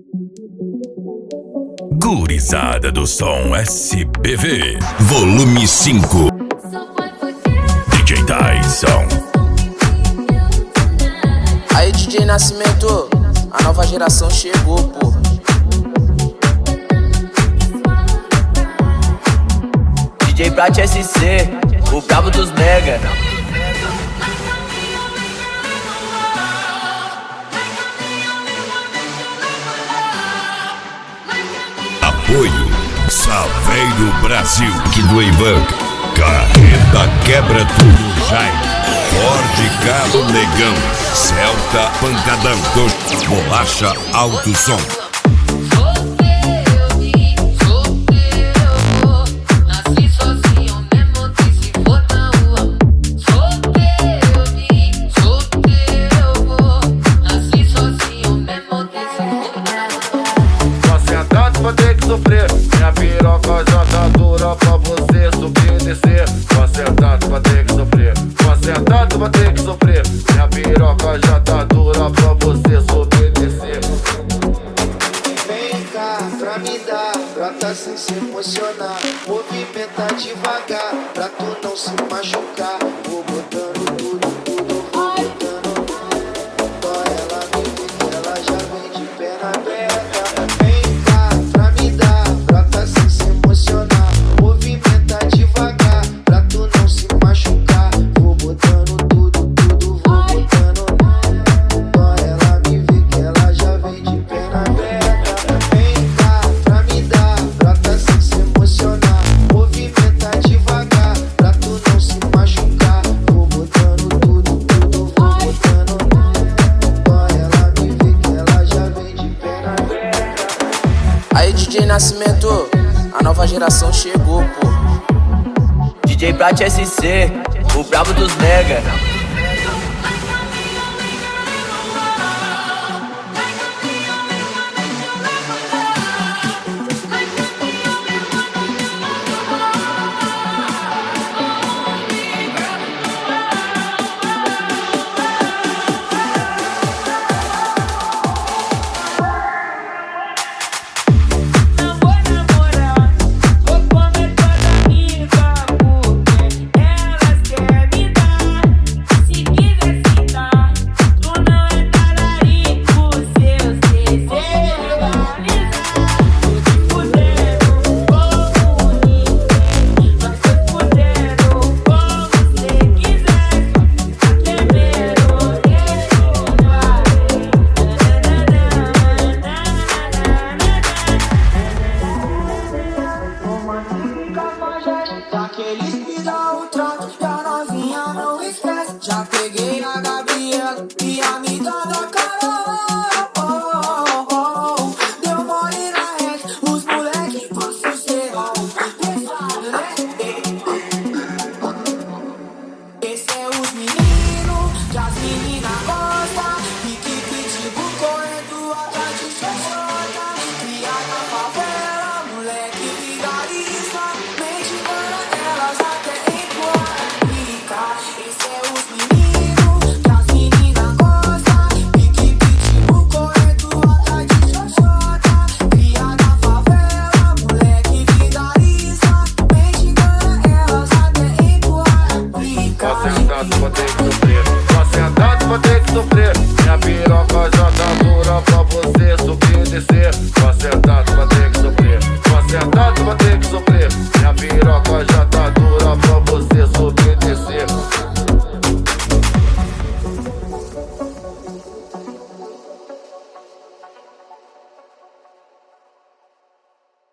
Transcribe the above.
Gurizada do som SBV, volume 5. DJ Tyson. Aí DJ Nascimento, a nova geração chegou, pô. DJ Prat SC, o cabo dos mega. Apoio Saveiro Brasil, que do Ivan, Carreta Quebra Tudo Jaime, Ford Galo Negão, Celta Pancadão, Bolacha Alto Som. Vou ter que sofrer, minha piroca já tá dura pra você subir e descer. Tô sentado, vou ter que sofrer, tô sentado, vou ter que sofrer. Minha piroca já tá dura pra você subir e descer. Vem cá pra me dar, pra tá sem se emocionar. Movimenta devagar, pra tu não se machucar. Vou botando tudo, vou botando. Só ela me vê que ela já vem de perna aberta. Aí DJ Nascimento, a nova geração chegou, pô. DJ Prat SC, o brabo dos mega. Daqueles que dá o trato, e a novinha não esquece. Já peguei a Gabriela e a amiga da Carol. Deu mole na rede, os moleques passam serão. Pesado, né? Esse é os meninos que as meninas gostam. Pique, pitbull, correndo atrás de xoxota. Criada na favela, moleque vigarista. Esse é os meninos que as meninas gostam. Pique, pitbull, correndo atrás de xoxota. Cria na favela, moleque vigarista. Mente engana, elas até empurram. Tô sentado, vou ter que sofrer, tô sentado, vou ter que sofrer. Minha piroca já tá dura pra você subir e descer. Tô sentado, vou ter que sofrer, tô sentado, vou ter que sofrer. Minha piroca já tá dura pra você subir.